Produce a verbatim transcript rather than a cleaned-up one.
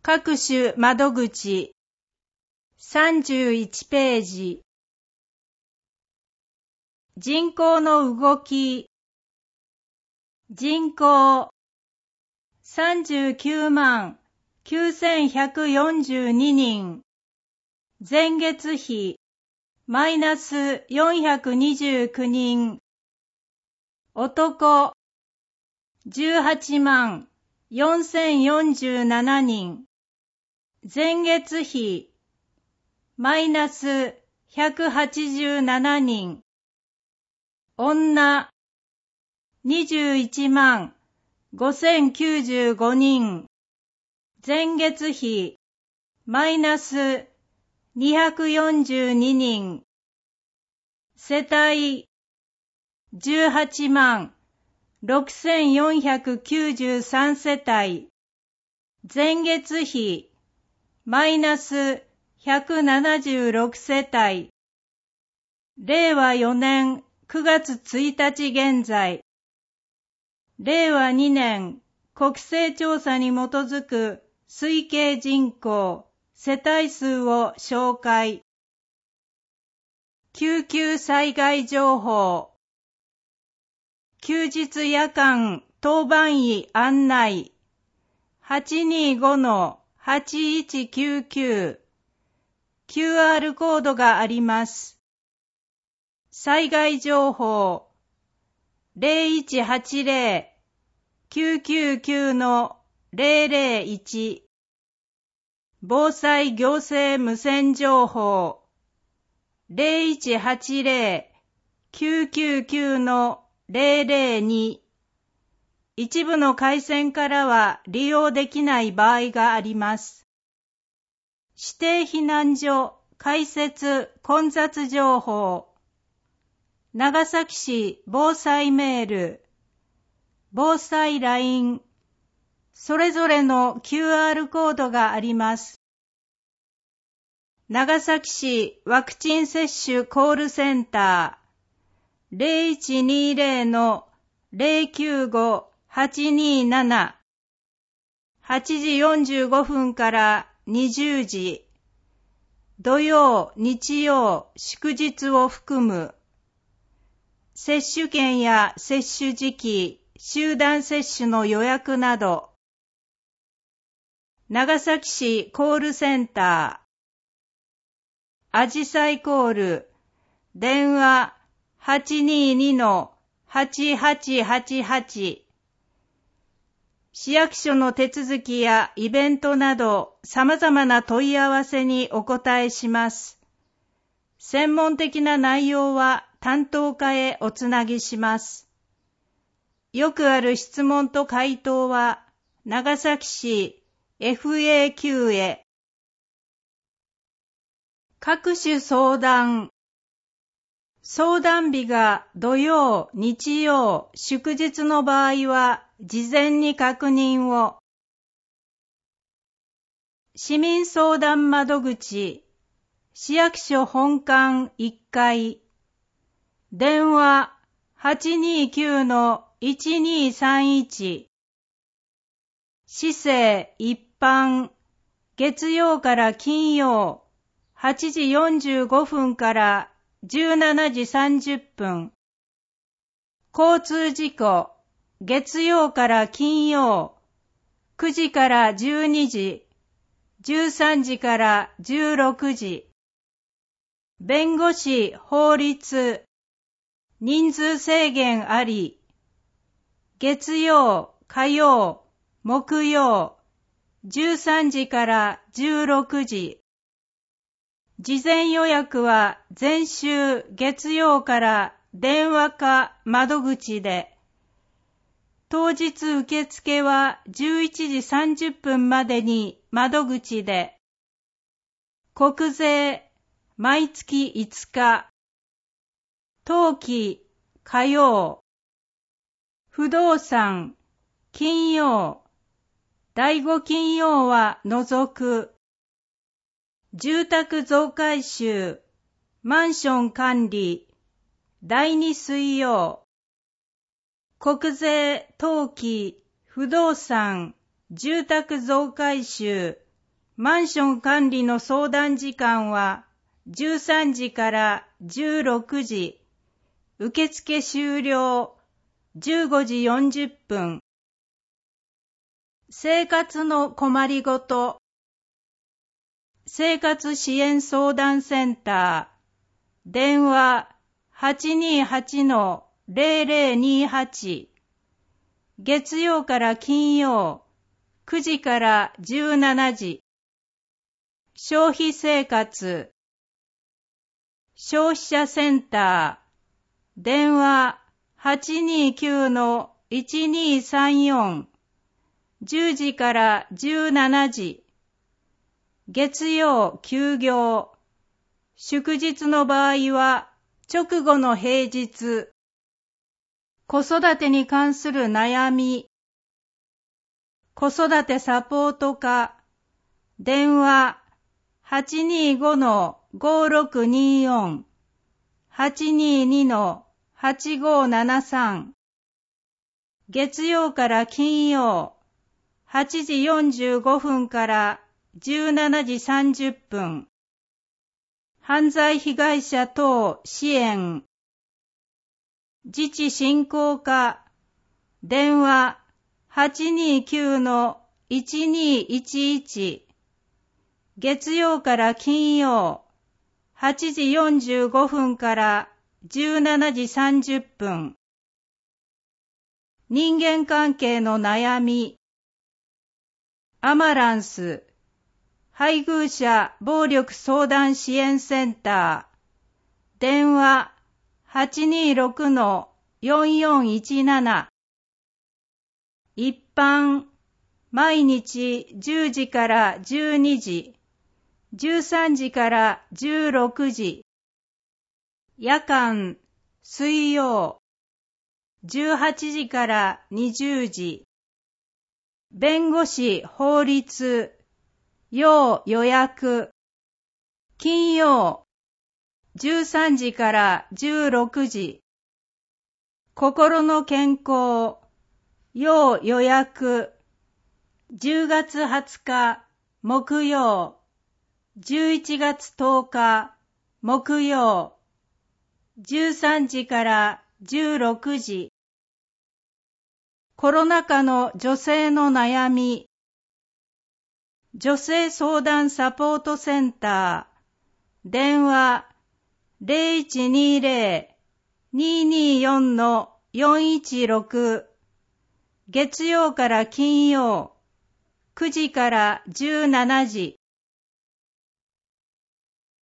各種窓口さんじゅういちページ。人口の動き。人口さんじゅうきゅうまんきゅうせんひゃくよんじゅうににん。前月比マイナスよんひゃくにじゅうきゅうにん。男じゅうはちまんよんせんよんじゅうななにん。前月比マイナスひゃくはちじゅうななにん。女にじゅういちまんごせんきゅうじゅうごにん。前月比マイナスにひゃくよんじゅうににん。世帯じゅうはちまんろくせんよんひゃくきゅうじゅうさん世帯。前月比マイナスひゃくななじゅうろく世帯。れいわよねんくがつついたち現在。れいわにねん国勢調査に基づく推計人口、世帯数を紹介。救急災害情報。休日夜間当番医案内。はちにーごのはちいちきゅうきゅう。キューアール コードがあります。災害情報。ゼロいちはちゼロ きゅうきゅうきゅうのゼロゼロいち。防災行政無線情報。ゼロいちはちゼロ きゅうきゅうきゅうのゼロゼロに。一部の回線からは利用できない場合があります。指定避難所開設混雑情報。長崎市防災メール、防災 ライン、それぞれの キューアール コードがあります。長崎市ワクチン接種コールセンターゼロいちにゼロのゼロきゅうごはちにーなな。はちじよんじゅうごふんからにじゅうじ。土曜、日曜、祝日を含む。接種券や接種時期、集団接種の予約など。長崎市コールセンター。あじさいコール。電話はちにーにのはちはちはちはち。市役所の手続きやイベントなど様々な問い合わせにお答えします。専門的な内容は担当課へおつなぎします。よくある質問と回答は長崎市 エフエーキュー へ。各種相談。相談日が土曜、日曜、祝日の場合は事前に確認を。市民相談窓口、市役所本館いっかい。電話はちにーきゅうのいちにーさんいち。市政一般、月曜から金曜、はちじよんじゅうごふんからじゅうしちじさんじゅっぷん。交通事故、月曜から金曜、くじからじゅうにじ、じゅうさんじからじゅうろくじ。弁護士法律、人数制限あり。月曜、火曜、木曜、じゅうさんじからじゅうろくじ。事前予約は前週月曜から電話か窓口で、当日受付はじゅういちじさんじゅっぷんまでに窓口で、国税毎月いつか、当期火曜、不動産金曜、だいご金曜は除く、住宅増改修、マンション管理、だいに水曜、国税、登記、不動産、住宅増改修、 マンション管理の相談時間はじゅうさんじからじゅうろくじ、受付終了じゅうごじよんじゅっぷん。生活の困りごと、生活支援相談センター、電話 はちにーはちのゼロゼロにーはち、月曜から金曜くじからじゅうしちじ。消費生活、消費者センター、電話 はちにーきゅうのいちにーさんよん、じゅうじからじゅうしちじ。月曜休業、祝日の場合は直後の平日。子育てに関する悩み、子育てサポート課、電話 はちにーごのごろくにーよん、はちにーにのはちごーななさん。月曜から金曜、はちじよんじゅうごふんからじゅうしちじさんじゅっぷん。犯罪被害者等支援。自治振興課、電話 はちにーきゅうのいちにーいちいち。月曜から金曜、はちじよんじゅうごふんからじゅうしちじさんじゅっぷん。人間関係の悩み。アマランス、配偶者暴力相談支援センター、電話 はちにーろくのよんよんいちなな。一般、毎日じゅうじからじゅうにじ、じゅうさんじからじゅうろくじ。夜間、水曜、じゅうはちじからにじゅうじ。弁護士法律、要予約。金曜、じゅうさんじからじゅうろくじ。心の健康、要予約。じゅうがつはつか木曜、じゅういちがつとおか木曜、じゅうさんじからじゅうろくじ。コロナ禍の女性の悩み。女性相談サポートセンター、電話 ゼロいちにーゼロ にーにーよんのよんいちろく。月曜から金曜くじからじゅうしちじ。